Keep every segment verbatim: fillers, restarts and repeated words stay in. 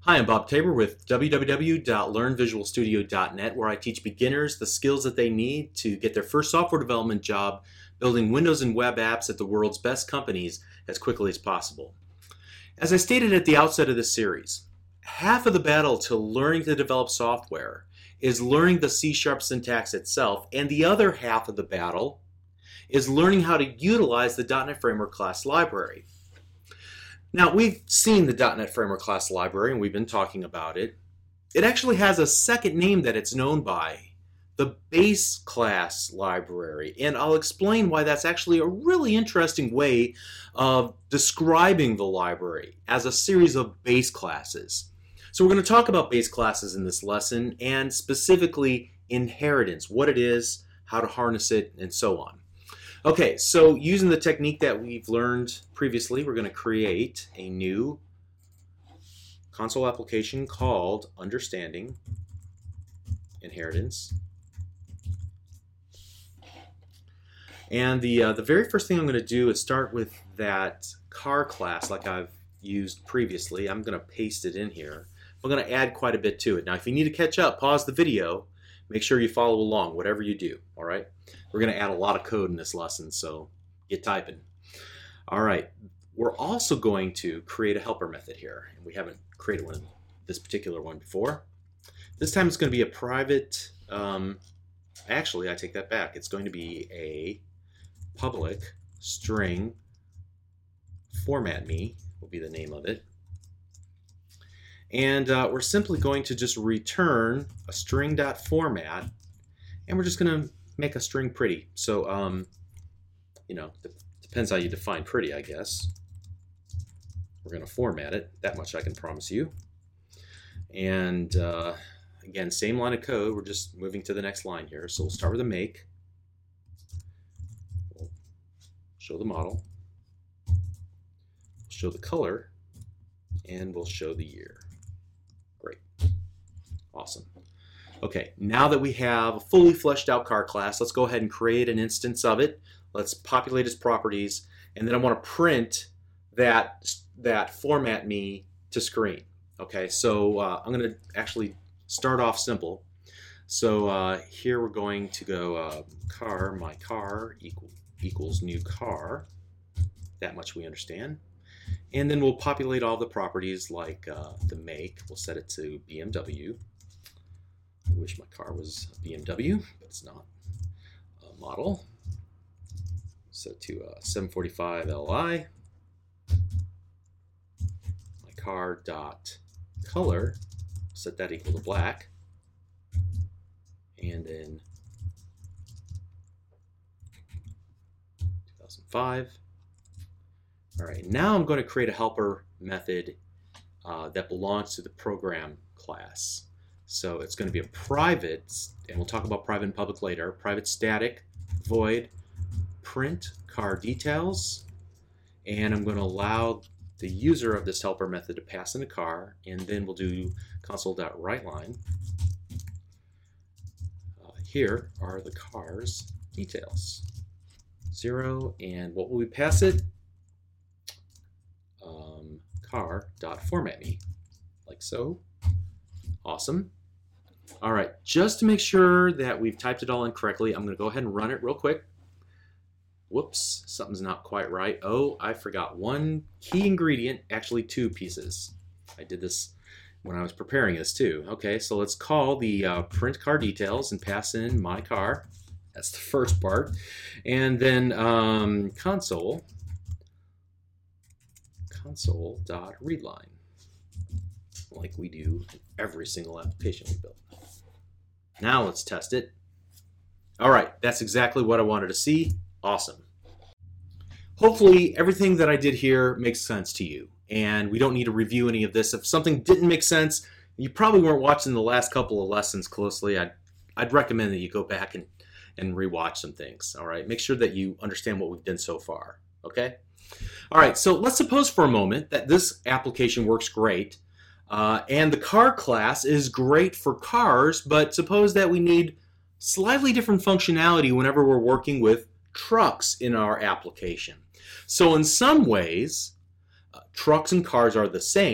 Hi, I'm Bob Tabor with w w w dot learn visual studio dot net, where I teach beginners the skills that they need to get their first software development job building Windows and web apps at the world's best companies as quickly as possible. As I stated at the outset of this series, half of the battle to learning to develop software is learning the C sharp syntax itself, and the other half of the battle is learning how to utilize the dot net Framework class library. Now, we've seen the dot net Framework class library, and we've been talking about it. It actually has a second name that it's known by, the base class library. And I'll explain why that's actually a really interesting way of describing the library as a series of base classes. So we're going to talk about base classes in this lesson, and specifically inheritance, what it is, how to harness it, and so on. Okay, so using the technique that we've learned previously, we're going to create a new console application called Understanding Inheritance. And the, uh, the very first thing I'm going to do is start with that car class like I've used previously. I'm going to paste it in here. I'm going to add quite a bit to it. Now, if you need to catch up, pause the video. Make sure you follow along, whatever you do, all right? We're going to add a lot of code in this lesson, so get typing. All right, we're also going to create a helper method here. And we haven't created one, this particular one before. This time it's going to be a private, um, actually, I take that back. It's going to be a public string format me, will be the name of it. And uh, we're simply going to just return a string.format, and we're just going to make a string pretty. So, um, you know, it depends how you define pretty, I guess. We're going to format it. That much I can promise you. And uh, again, same line of code. We're just moving to the next line here. So we'll start with a make. We'll show the model. We'll show the color. And we'll show the year. Great. Awesome. Okay, now that we have a fully fleshed out car class, let's go ahead and create an instance of it. Let's populate its properties, and then I want to print that, that format me to screen. Okay, so uh, I'm going to actually start off simple. So uh, here we're going to go uh, car, my car equal, equals new car. That much we understand. And then we'll populate all the properties like uh, the make. We'll set it to B M W. I wish my car was a B M W, but it's not. A model. Set to uh, seven forty-five L I. My car dot color. Set that equal to black. And then two thousand five. All right, now I'm going to create a helper method uh, that belongs to the program class. So it's going to be a private, and we'll talk about private and public later, private static void print car details, and I'm going to allow the user of this helper method to pass in a car, and then we'll do console.writeLine. Uh, here are the car's details. Zero, and what will we pass it? Um, car.formatMe, like so. Awesome. All right, just to make sure that we've typed it all in correctly, I'm going to go ahead and run it real quick. Whoops, something's not quite right. Oh, I forgot one key ingredient, actually two pieces. I did this when I was preparing this too. Okay, so let's call the uh, print car details and pass in my car. That's the first part. And then um, console. console.readline, like we do in every single application we build. Now let's test it. All right, that's exactly what I wanted to see. Awesome. Hopefully everything that I did here makes sense to you, and we don't need to review any of this. If something didn't make sense, you probably weren't watching the last couple of lessons closely. I'd, I'd recommend that you go back and, and rewatch some things. All right, make sure that you understand what we've done so far. Okay? All right, so let's suppose for a moment that this application works great, uh, and the car class is great for cars, but suppose that we need slightly different functionality whenever we're working with trucks in our application. So in some ways, uh, trucks and cars are the same,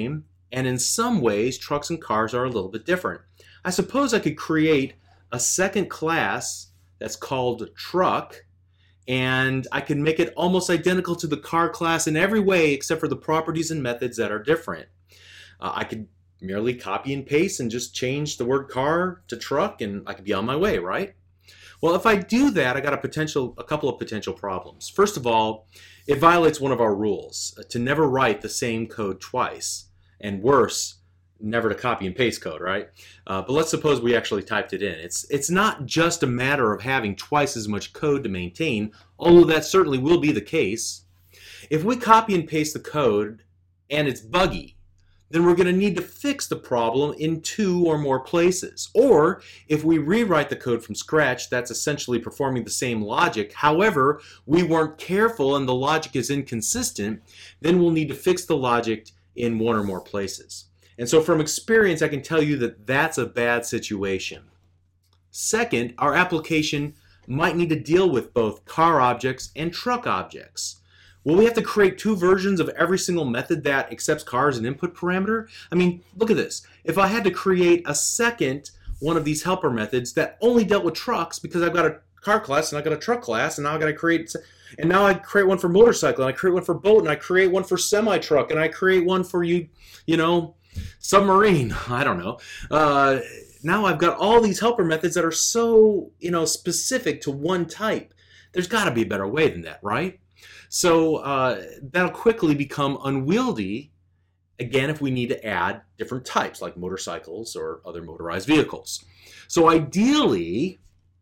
And in some ways, trucks and cars are a little bit different. I suppose I could create a second class that's called truck, and I can make it almost identical to the car class in every way except for the properties and methods that are different. Uh, I could merely copy and paste and just change the word car to truck, and I could be on my way, right? Well, if I do that, I got a potential, a couple of potential problems. First of all, it violates one of our rules, uh, to never write the same code twice, and worse, never to copy and paste code, right? Uh, but let's suppose we actually typed it in. It's, it's not just a matter of having twice as much code to maintain, although that certainly will be the case. If we copy and paste the code and it's buggy, then we're going to need to fix the problem in two or more places. Or if we rewrite the code from scratch, that's essentially performing the same logic. However, we weren't careful and the logic is inconsistent, then we'll need to fix the logic in one or more places. And so from experience, I can tell you that that's a bad situation. Second, our application might need to deal with both car objects and truck objects. Will we have to create two versions of every single method that accepts car as an input parameter? I mean, look at this. If I had to create a second one of these helper methods that only dealt with trucks, because I've got a car class and I've got a truck class, and now I've got to create, and now I create one for motorcycle, and I create one for boat, and I create one for semi-truck, and I create one for you, you know, submarine, I don't know. Uh, now I've got all these helper methods that are so, you know, specific to one type. There's got to be a better way than that, right? So uh, that'll quickly become unwieldy, again, if we need to add different types, like motorcycles or other motorized vehicles. So ideally,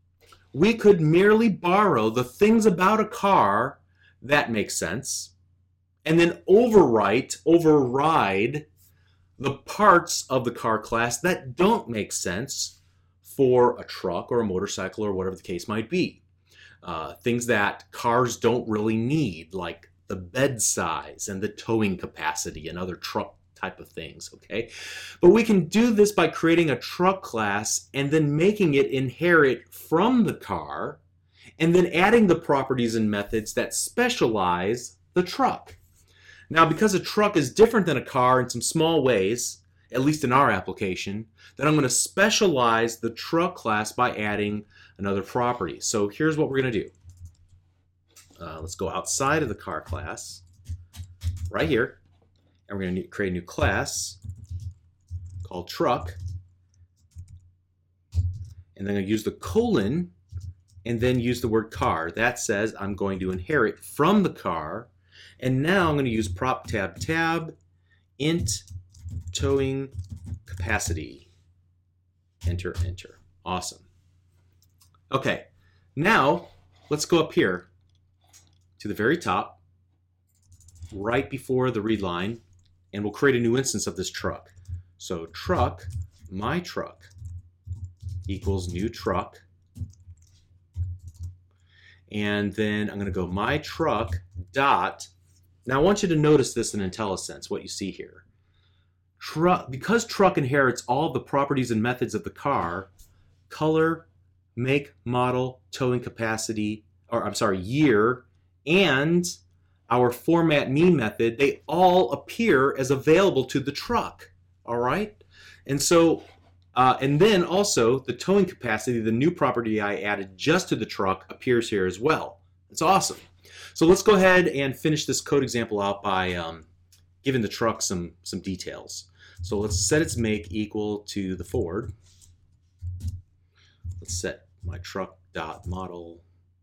we could merely borrow the things about a car that make sense, and then overwrite, override the parts of the car class that don't make sense for a truck or a motorcycle or whatever the case might be. Uh, things that cars don't really need, like the bed size and the towing capacity and other truck type of things, okay? But we can do this by creating a truck class and then making it inherit from the car, and then adding the properties and methods that specialize the truck. Now, because a truck is different than a car in some small ways, at least in our application, then I'm going to specialize the truck class by adding another property. So here's what we're going to do. Uh, let's go outside of the car class, right here, and we're going to create a new class called truck, and then I'm going to use the colon, and then use the word car. That says I'm going to inherit from the car. And now I'm going to use prop tab tab int towing capacity. Enter, enter. Awesome. Okay, now let's go up here to the very top, right before the read line, and we'll create a new instance of this truck. So truck, my truck, equals new truck. And then I'm going to go my truck dot. Now I want you to notice this in IntelliSense, what you see here. Truck, because truck inherits all the properties and methods of the car, color, make, model, towing capacity, or I'm sorry, year, and our format me method, they all appear as available to the truck, all right? And so, uh, and then also the towing capacity, the new property I added just to the truck, appears here as well. It's awesome. So let's go ahead and finish this code example out by um, giving the truck some, some details. So let's set its make equal to the Ford. Let's set my truck dot model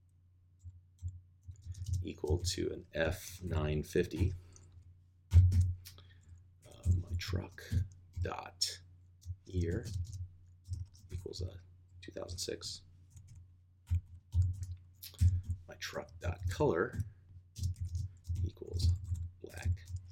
equal to an F nine fifty. Uh, my truck dot year equals a two thousand six. My truck dot color equals black.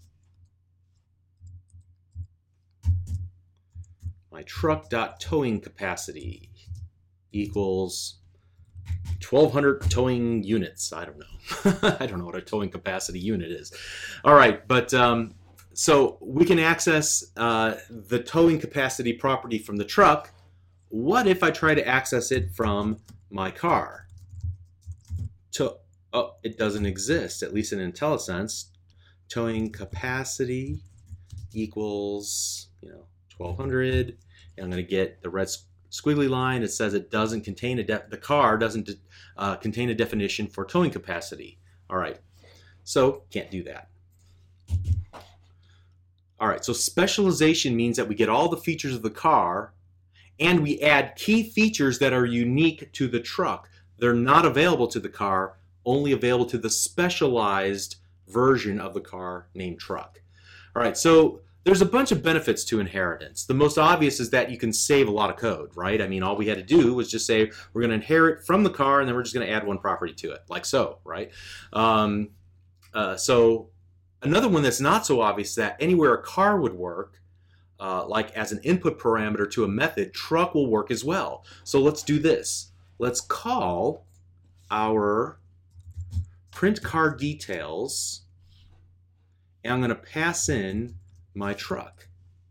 My truck dot towing capacity equals twelve hundred towing units. I don't know. I don't know what a towing capacity unit is. All right, but um, so we can access uh, the towing capacity property from the truck. What if I try to access it from my car? To, oh, it doesn't exist, at least in IntelliSense. Towing capacity equals, you know, twelve hundred, and I'm going to get the red squiggly line. It says it doesn't contain a de- the car doesn't uh, contain a definition for towing capacity. All right, so can't do that. All right, so specialization means that we get all the features of the car and we add key features that are unique to the truck. They're not available to the car, only available to the specialized version of the car named truck. All right, so there's a bunch of benefits to inheritance. The most obvious is that you can save a lot of code, right? I mean, all we had to do was just say we're going to inherit from the car and then we're just going to add one property to it, like so, right? Um, uh, so another one that's not so obvious is that anywhere a car would work, uh, like as an input parameter to a method, truck will work as well. So let's do this. Let's call our print car details, and I'm going to pass in my truck.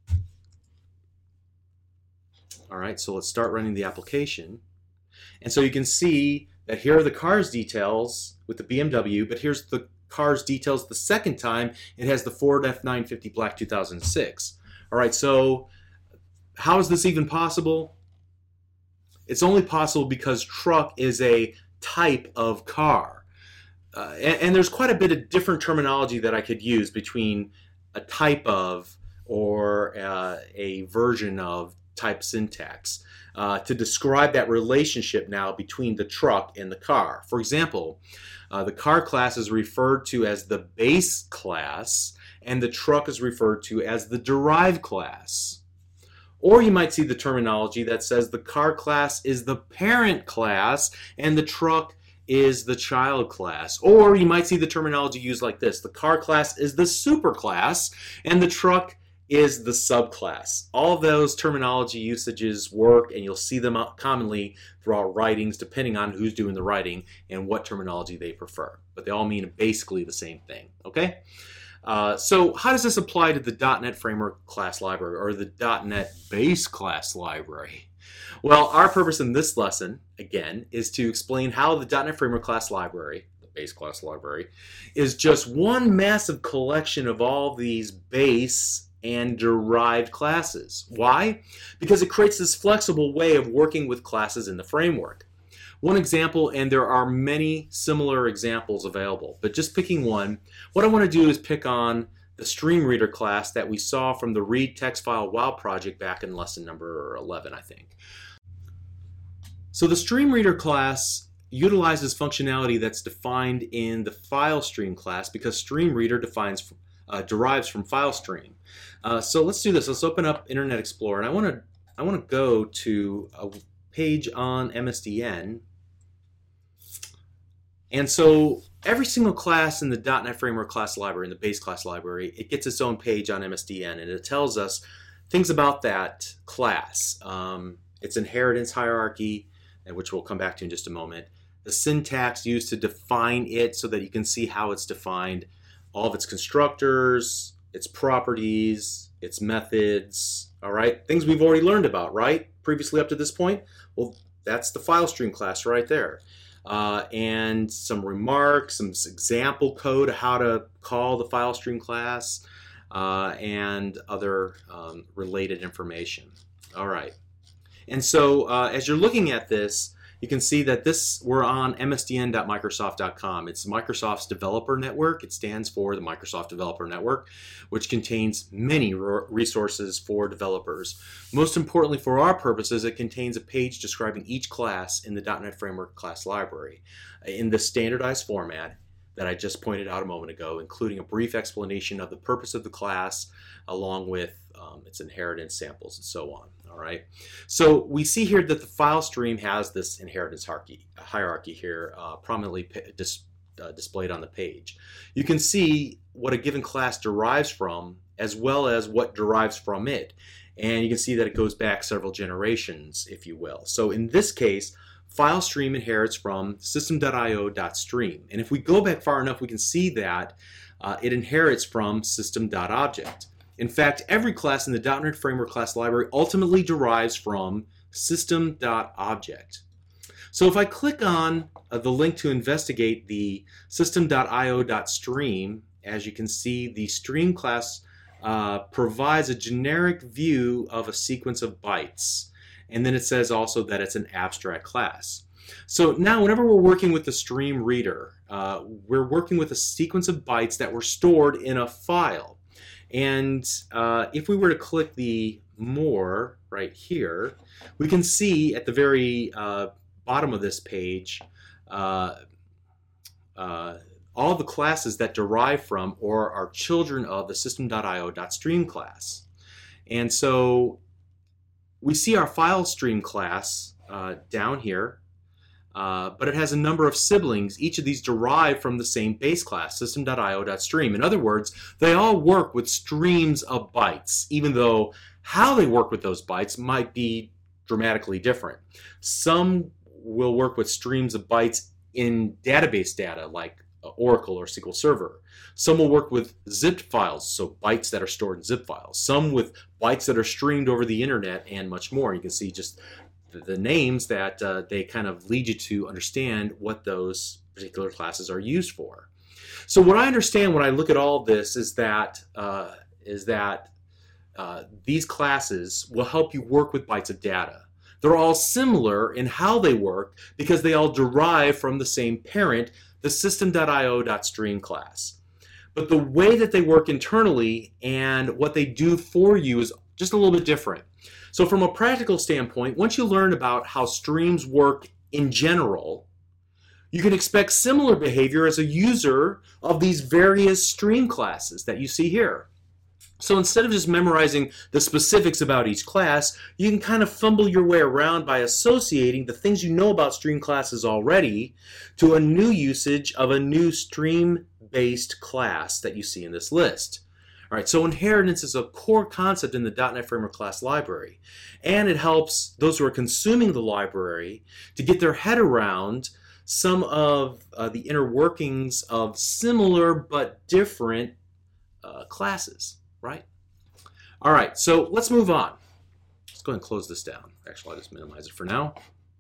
All right, so let's start running the application. And so you can see that here are the car's details with the B M W, but here's the car's details the second time. It has the Ford F nine fifty Black two thousand six. All right, so how is this even possible? It's only possible because truck is a type of car. Uh, and, and there's quite a bit of different terminology that I could use between a type of or uh, a version of type syntax uh, to describe that relationship now between the truck and the car. For example, uh, the car class is referred to as the base class and the truck is referred to as the derived class. Or you might see the terminology that says the car class is the parent class and the truck is the child class. Or you might see the terminology used like this. The car class is the superclass and the truck is the subclass. All of those terminology usages work, and you'll see them commonly throughout writings depending on who's doing the writing and what terminology they prefer. But they all mean basically the same thing, okay? Uh, so how does this apply to the dot net Framework class library or the dot net base class library? Well, our purpose in this lesson, again, is to explain how the dot net Framework class library, the base class library, is just one massive collection of all these base and derived classes. Why? Because it creates this flexible way of working with classes in the framework. One example, and there are many similar examples available, but just picking one, what I want to do is pick on the StreamReader class that we saw from the Read Text File Wow project back in lesson number eleven, I think. So the StreamReader class utilizes functionality that's defined in the FileStream class because StreamReader defines, uh, derives from FileStream. Uh, so let's do this. Let's open up Internet Explorer, and I want to I want to go to a page on M S D N. And so every single class in the dot net Framework class library, in the base class library, it gets its own page on M S D N, and it tells us things about that class. Um, its inheritance hierarchy, and which we'll come back to in just a moment. The syntax used to define it so that you can see how it's defined. All of its constructors, its properties, its methods, all right? Things we've already learned about, right? Previously up to this point. Well, that's the FileStream class right there. Uh, and some remarks, some example code of how to call the FileStream class, uh, and other um, related information. All right. And so uh, as you're looking at this, you can see that this, we're on M S D N dot Microsoft dot com. It's Microsoft's developer network. It stands for the Microsoft Developer Network, which contains many resources for developers. Most importantly for our purposes, it contains a page describing each class in the dot net Framework class library in the standardized format that I just pointed out a moment ago, including a brief explanation of the purpose of the class, along with um, its inheritance samples and so on. All right. So we see here that the file stream has this inheritance hierarchy, hierarchy here uh, prominently dis, uh, displayed on the page. You can see what a given class derives from, as well as what derives from it. And you can see that it goes back several generations, if you will. So in this case, FileStream inherits from system dot I O dot stream. And if we go back far enough, we can see that uh, it inherits from system dot object. In fact, every class in the dot net Framework class library ultimately derives from system dot object. So if I click on uh, the link to investigate the system dot I O dot stream, as you can see, the stream class uh, provides a generic view of a sequence of bytes. And then it says also that it's an abstract class. So now whenever we're working with the stream reader, uh, we're working with a sequence of bytes that were stored in a file. And uh, if we were to click the more right here, we can see at the very uh, bottom of this page uh, uh, all the classes that derive from or are children of the system.io.stream class. And so we see our file stream class uh, down here, uh, but it has a number of siblings. Each of these derive from the same base class, system.io.stream. In other words, they all work with streams of bytes, even though how they work with those bytes might be dramatically different. Some will work with streams of bytes in database data like Oracle or S Q L Server. Some will work with zipped files, so bytes that are stored in zip files. Some with bytes that are streamed over the internet, and much more. You can see just the, the names that uh, they kind of lead you to understand what those particular classes are used for. So what I understand when I look at all this is that uh, is that uh, these classes will help you work with bytes of data. They're all similar in how they work because they all derive from the same parent, the system.io.stream class. But the way that they work internally and what they do for you is just a little bit different. So from a practical standpoint, once you learn about how streams work in general, you can expect similar behavior as a user of these various stream classes that you see here. So instead of just memorizing the specifics about each class, you can kind of fumble your way around by associating the things you know about stream classes already to a new usage of a new stream-based class that you see in this list. All right, so inheritance is a core concept in the dot net Framework class library, and it helps those who are consuming the library to get their head around some of uh, the inner workings of similar but different uh, classes. Right? All right, so let's move on. Let's go ahead and close this down. Actually, I'll just minimize it for now.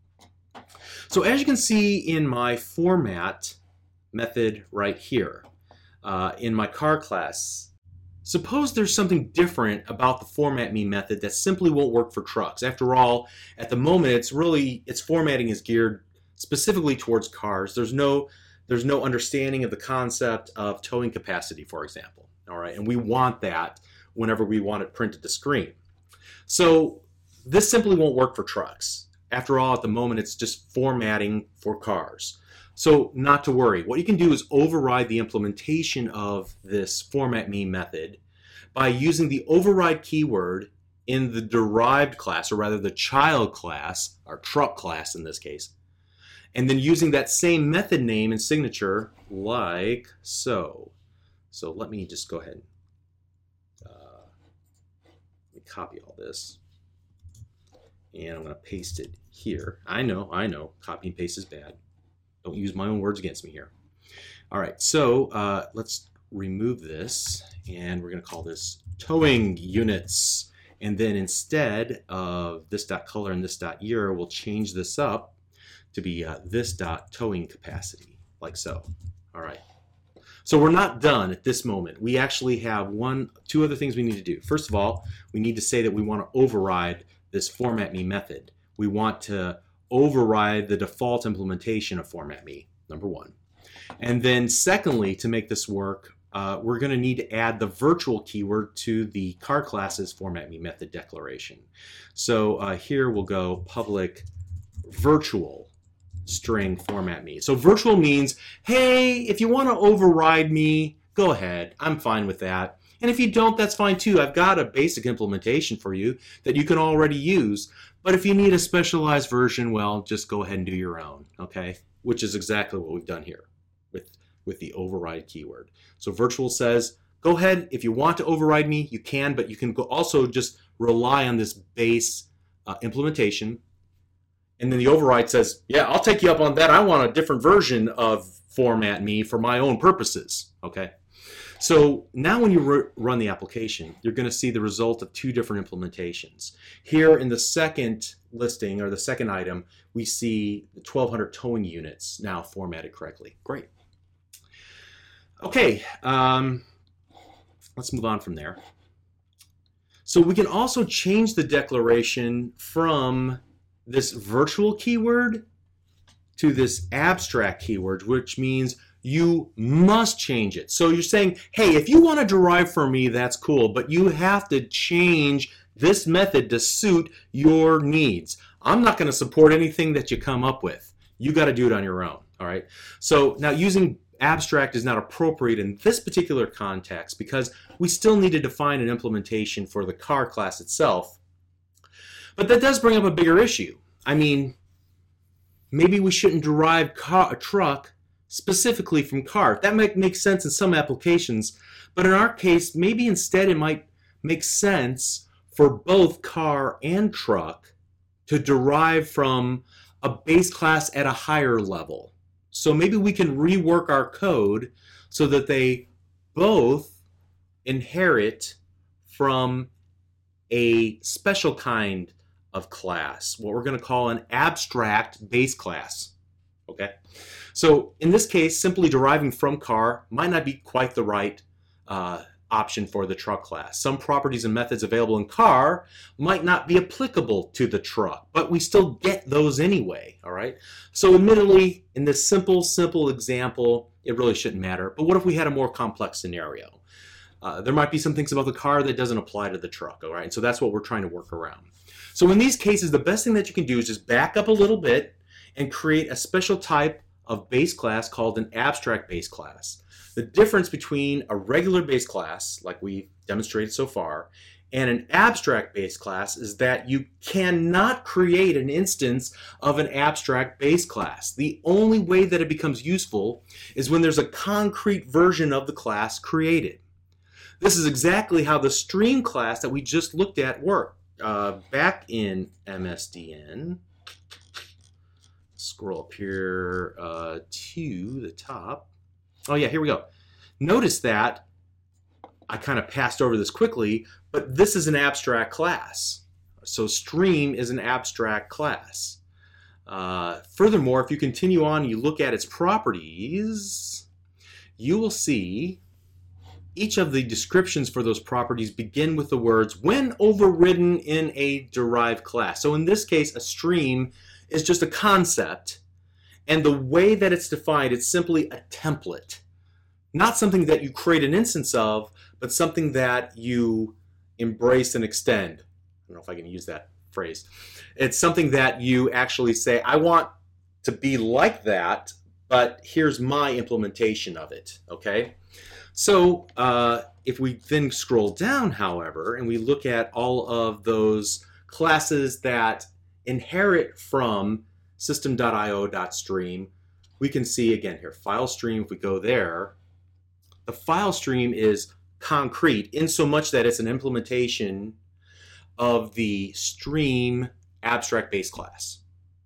So as you can see in my format method right here, uh, in my car class, suppose there's something different about the format me method that simply won't work for trucks. After all, at the moment, it's really, its formatting is geared specifically towards cars. There's no, there's no understanding of the concept of towing capacity, for example. All right, and we want that whenever we want it printed to screen. So this simply won't work for trucks. After all, at the moment, it's just formatting for cars. So not to worry. What you can do is override the implementation of this format me method by using the override keyword in the derived class, or rather the child class, or truck class in this case, and then using that same method name and signature like so. So let me just go ahead and uh, let me copy all this, and I'm going to paste it here. I know, I know, copy and paste is bad. Don't use my own words against me here. All right, so uh, let's remove this, and we're going to call this towing units. And then instead of this dot color and this dot year, we'll change this up to be uh, this dot towing capacity, like so. All right. So we're not done at this moment. We actually have one, two other things we need to do. First of all, we need to say that we want to override this format me method. We want to override the default implementation of format me, number one. And then secondly, to make this work, uh, we're going to need to add the virtual keyword to the car class's format me method declaration. So uh, here we'll go public virtual string format me. So virtual means, hey, if you want to override me, go ahead. I'm fine with that. And if you don't, that's fine too. I've got a basic implementation for you that you can already use. But if you need a specialized version, well, just go ahead and do your own, okay? Which is exactly what we've done here with, with the override keyword. So virtual says, go ahead. If you want to override me, you can, but you can go also just rely on this base uh, implementation. And then the override says, yeah, I'll take you up on that. I want a different version of format me for my own purposes, okay? So now when you run the application, you're going to see the result of two different implementations. Here in the second listing, or the second item, we see the twelve hundred towing units now formatted correctly. Great. Okay, um, let's move on from there. So we can also change the declaration from this virtual keyword to this abstract keyword, which means you must change it. So you're saying, hey, if you want to derive from me, that's cool, but you have to change this method to suit your needs. I'm not going to support anything that you come up with. You got to do it on your own, all right? So now using abstract is not appropriate in this particular context because we still need to define an implementation for the car class itself. But that does bring up a bigger issue. I mean, maybe we shouldn't derive car, a truck specifically from car. That might make sense in some applications, but in our case, maybe instead it might make sense for both car and truck to derive from a base class at a higher level. So maybe we can rework our code so that they both inherit from a special kind of class, what we're going to call an abstract base class. Okay? So in this case, simply deriving from car might not be quite the right uh, option for the truck class. Some properties and methods available in car might not be applicable to the truck, but we still get those anyway, all right? So admittedly, in this simple, simple example, it really shouldn't matter. But what if we had a more complex scenario? Uh, there might be some things about the car that doesn't apply to the truck, all right? And so that's what we're trying to work around. So in these cases, the best thing that you can do is just back up a little bit and create a special type of base class called an abstract base class. The difference between a regular base class, like we've demonstrated so far, and an abstract base class is that you cannot create an instance of an abstract base class. The only way that it becomes useful is when there's a concrete version of the class created. This is exactly how the stream class that we just looked at worked. Uh, back in M S D N, scroll up here uh, to the top. Oh yeah, here we go. Notice that I kind of passed over this quickly, but this is an abstract class. So stream is an abstract class. Uh, furthermore, if you continue on, you look at its properties, you will see each of the descriptions for those properties begin with the words when overridden in a derived class. So in this case, a stream is just a concept, and the way that it's defined, it's simply a template. Not something that you create an instance of, but something that you embrace and extend. I don't know if I can use that phrase. It's something that you actually say, I want to be like that, but here's my implementation of it, okay? So uh, if we then scroll down, however, and we look at all of those classes that inherit from system dot i o dot stream, we can see again here, file stream, if we go there, the file stream is concrete in so much that it's an implementation of the stream abstract base class.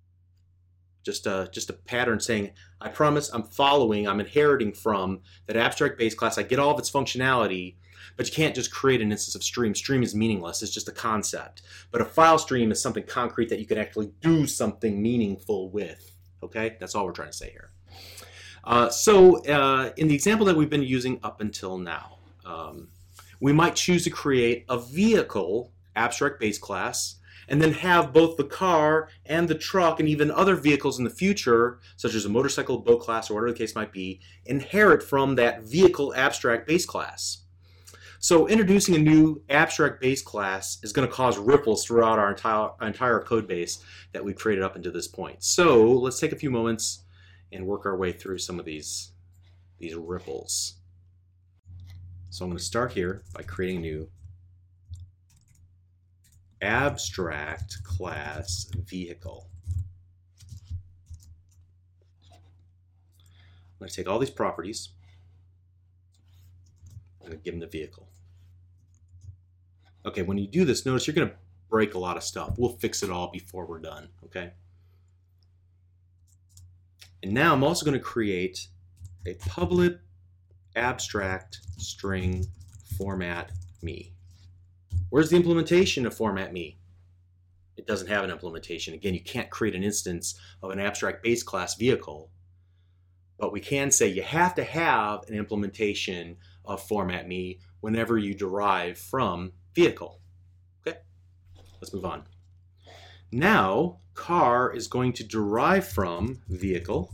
Just a, just a pattern saying, I promise I'm following, I'm inheriting from that abstract base class. I get all of its functionality, but you can't just create an instance of stream. Stream is meaningless. It's just a concept. But a file stream is something concrete that you can actually do something meaningful with. Okay? That's all we're trying to say here. Uh, so uh, in the example that we've been using up until now, um, we might choose to create a vehicle abstract base class and then have both the car and the truck and even other vehicles in the future, such as a motorcycle, boat class, or whatever the case might be, inherit from that vehicle abstract base class. So introducing a new abstract base class is going to cause ripples throughout our entire, entire code base that we've created up until this point. So let's take a few moments and work our way through some of these, these ripples. So I'm going to start here by creating a new abstract class vehicle. I'm going to take all these properties. I'm going to give them the vehicle. Okay, when you do this, notice you're going to break a lot of stuff. We'll fix it all before we're done, okay? And now I'm also going to create a public abstract string format me. Where's the implementation of format me? It doesn't have an implementation. Again, you can't create an instance of an abstract base class vehicle, but we can say you have to have an implementation of format me whenever you derive from vehicle. Let's move on. Now, car is going to derive from vehicle.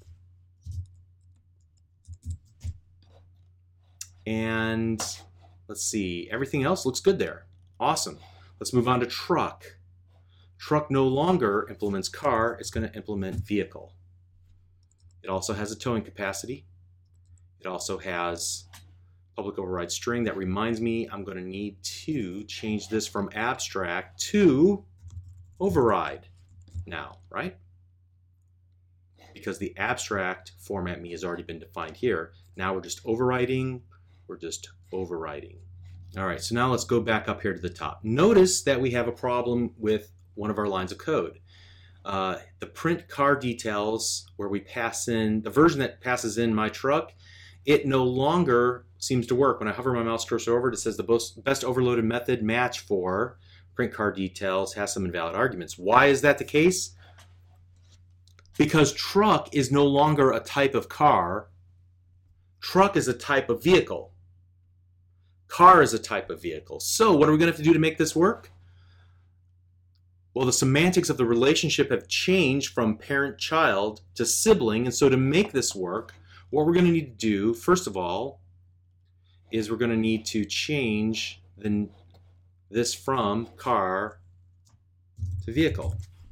And let's see, everything else looks good there. Awesome. Let's move on to truck. Truck no longer implements car, it's going to implement vehicle. It also has a towing capacity. It also has public override string. That reminds me, I'm going to need to change this from abstract to override now, right? Because the abstract format me has already been defined here. Now we're just overriding, we're just overriding. All right, so now let's go back up here to the top. Notice that we have a problem with one of our lines of code. Uh, the print car details, where we pass in, the version that passes in my truck, it no longer seems to work. When I hover my mouse cursor over it, it says the best overloaded method match for print car details has some invalid arguments. Why is that the case? Because truck is no longer a type of car. Truck is a type of vehicle. Car is a type of vehicle. So what are we going to have to do to make this work? Well, the semantics of the relationship have changed from parent-child to sibling, and so to make this work, what we're going to need to do, first of all, is we're going to need to change the, this from car to vehicle.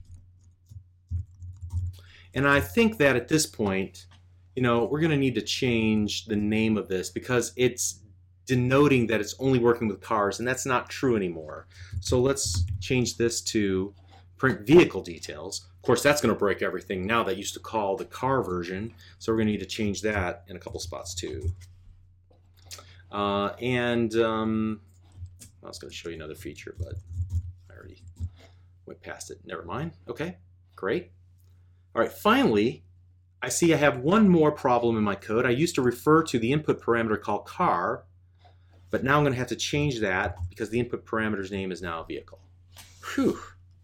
And I think that at this point, you know, we're going to need to change the name of this because it's denoting that it's only working with cars, and that's not true anymore. So let's change this to print vehicle details. Of course, that's going to break everything now that used to call the car version, so we're going to need to change that in a couple spots too. Uh, and um, I was going to show you another feature, but I already went past it. Never mind. Okay, great. All right, finally, I see I have one more problem in my code. I used to refer to the input parameter called car, but now I'm going to have to change that because the input parameter's name is now vehicle. Whew.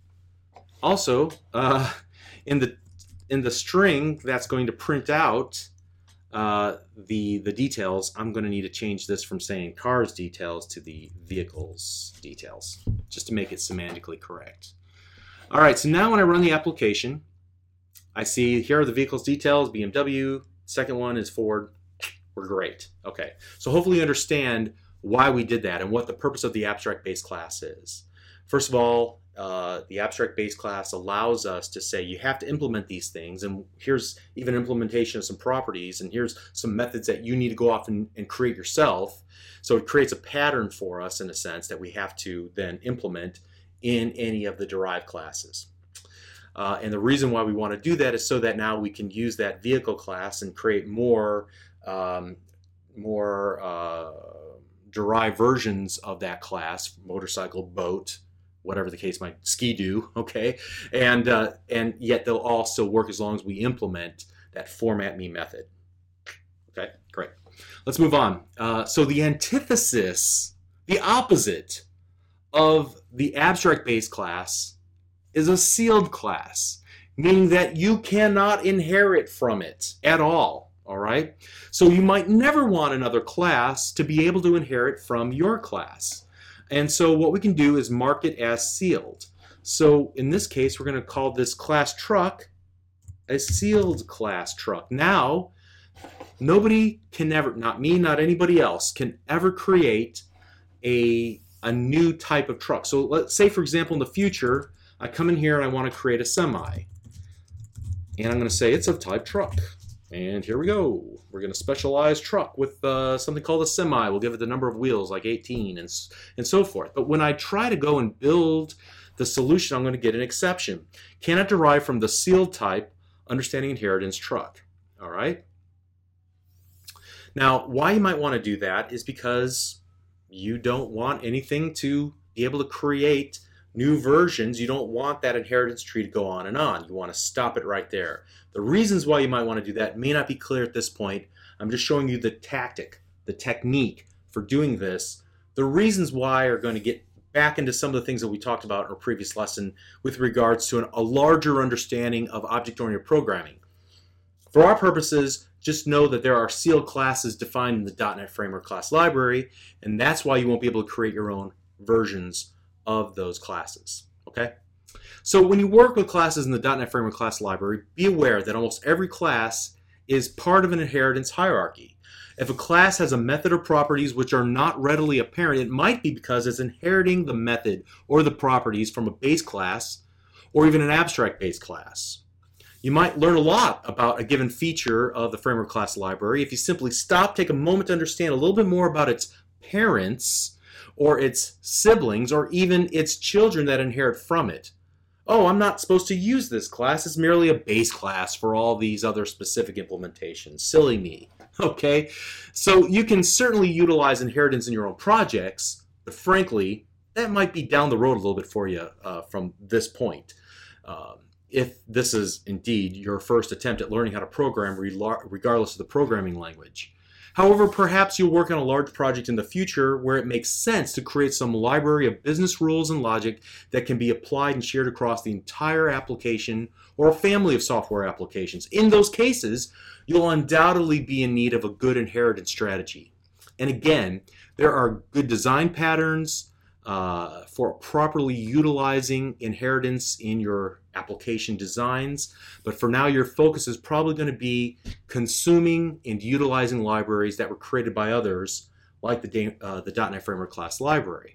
Also, uh, in the in the string that's going to print out uh, the the details, I'm going to need to change this from saying cars details to the vehicles details, just to make it semantically correct. All right, so now when I run the application, I see here are the vehicles details, B M W. Second one is Ford. We're great. Okay, so hopefully you understand why we did that and what the purpose of the abstract base class is. First of all, uh, the abstract base class allows us to say you have to implement these things, and here's even implementation of some properties, and here's some methods that you need to go off and, and create yourself. So it creates a pattern for us in a sense that we have to then implement in any of the derived classes. Uh, and the reason why we want to do that is so that now we can use that vehicle class and create more, um, more uh, derived versions of that class, motorcycle, boat, whatever the case might, ski-doo, okay? And, uh, and yet they'll all still work as long as we implement that format me method. Okay, great. Let's move on. Uh, so the antithesis, the opposite of the abstract base class is a sealed class, meaning that you cannot inherit from it at all, all right? So you might never want another class to be able to inherit from your class. And so what we can do is mark it as sealed. So in this case, we're going to call this class truck a sealed class truck. Now, nobody can ever, not me, not anybody else, can ever create a, a new type of truck. So let's say, for example, in the future, I come in here and I want to create a semi. And I'm going to say it's of type truck. And here we go. We're going to specialize truck with uh, something called a semi. We'll give it the number of wheels, like eighteen, and, and so forth. But when I try to go and build the solution, I'm going to get an exception. Cannot derive from the sealed type, understanding inheritance truck. All right? Now, why you might want to do that is because you don't want anything to be able to create new versions. You don't want that inheritance tree to go on and on. You want to stop it right there. The reasons why you might want to do that may not be clear at this point. I'm just showing you the tactic, the technique for doing this. The reasons why are going to get back into some of the things that we talked about in our previous lesson with regards to an, a larger understanding of object-oriented programming. For our purposes, just know that there are sealed classes defined in the dot net Framework class library, and that's why you won't be able to create your own versions of those classes. Okay? So when you work with classes in the .NET Framework Class Library, be aware that almost every class is part of an inheritance hierarchy. If a class has a method or properties which are not readily apparent, it might be because it's inheriting the method or the properties from a base class or even an abstract base class. You might learn a lot about a given feature of the Framework Class Library if you simply stop, take a moment to understand a little bit more about its parents or its siblings or even its children that inherit from it. Oh, I'm not supposed to use this class. It's merely a base class for all these other specific implementations. Silly me. Okay? So you can certainly utilize inheritance in your own projects, but frankly, that might be down the road a little bit for you uh, from this point. Um, if this is indeed your first attempt at learning how to program regardless of the programming language. However, perhaps you'll work on a large project in the future where it makes sense to create some library of business rules and logic that can be applied and shared across the entire application or a family of software applications. In those cases, you'll undoubtedly be in need of a good inheritance strategy. And again, there are good design patterns uh, for properly utilizing inheritance in your application designs, but for now your focus is probably going to be consuming and utilizing libraries that were created by others, like the, uh, the .NET Framework Class Library.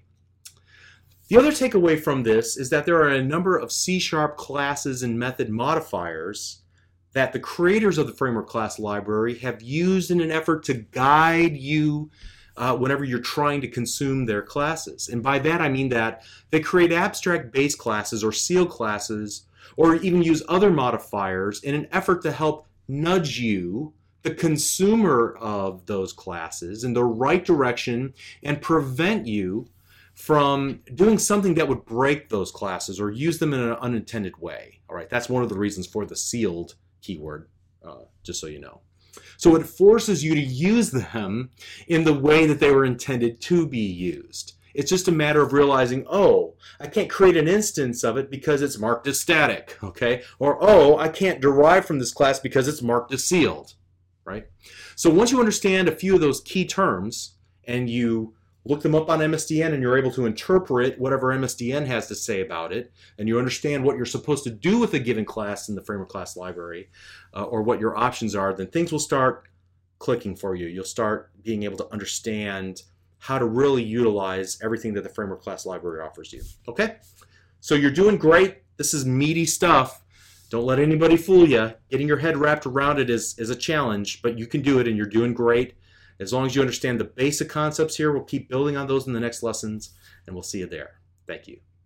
The other takeaway from this is that there are a number of C Sharp classes and method modifiers that the creators of the Framework Class Library have used in an effort to guide you Uh, whenever you're trying to consume their classes. And by that I mean that they create abstract base classes or seal classes or even use other modifiers in an effort to help nudge you, the consumer of those classes, in the right direction and prevent you from doing something that would break those classes or use them in an unintended way. All right, that's one of the reasons for the sealed keyword, uh, just so you know. So it forces you to use them in the way that they were intended to be used. It's just a matter of realizing, oh, I can't create an instance of it because it's marked as static, okay? Or, oh, I can't derive from this class because it's marked as sealed, right? So once you understand a few of those key terms and you look them up on M S D N and you're able to interpret whatever M S D N has to say about it, and you understand what you're supposed to do with a given class in the Framework Class Library, uh, or what your options are, then things will start clicking for you. You'll start being able to understand how to really utilize everything that the Framework Class Library offers you. Okay? So you're doing great. This is meaty stuff. Don't let anybody fool you. Getting your head wrapped around it is, is a challenge, but you can do it and you're doing great. As long as you understand the basic concepts here, we'll keep building on those in the next lessons, and we'll see you there. Thank you.